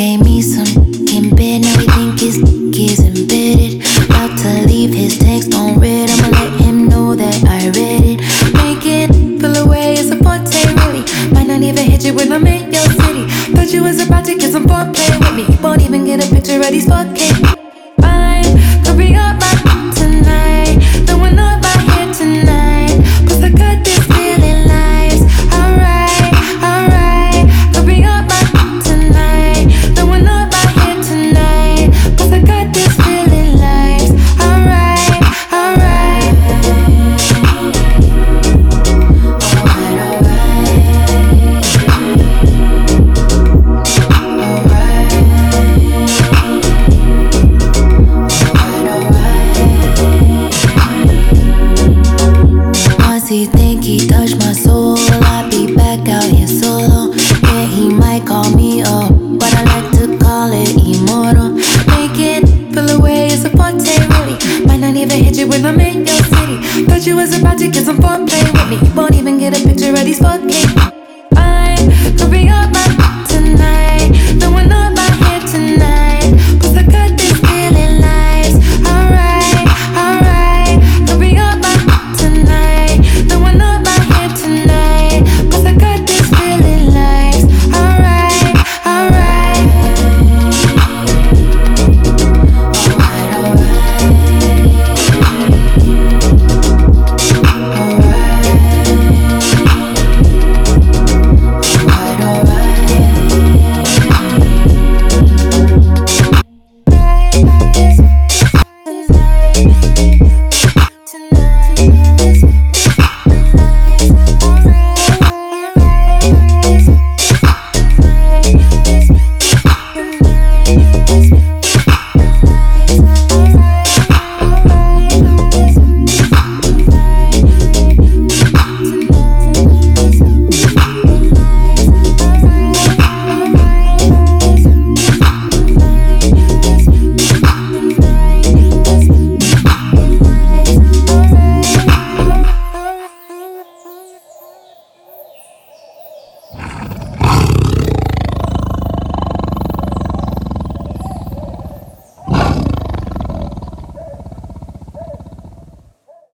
gave me some in bed. Now we think his is embedded. About to leave his text on red. I'ma let him know that I read it. Make it feel away is a forte, really. Might not even hit you when I'm in your city. Thought you was about to get some foreplay with me. Won't even get a picture of these 4K. Fine, could be up my tonight. No one up my here tonight. Plus I got this feeling nice. Alright, alright. Could be up my tonight. No one up my here tonight. Plus I got this feeling nice. Alright, alright. Once he think he touched my soul, I'll be back out here solo. Yeah, he might call me up, but I like to call it immortal. Make it feel away is a forte, really. Might not even hit you when I'm in your city. Thought you was about to get some foreplay with me. Won't even get a picture of these 4K.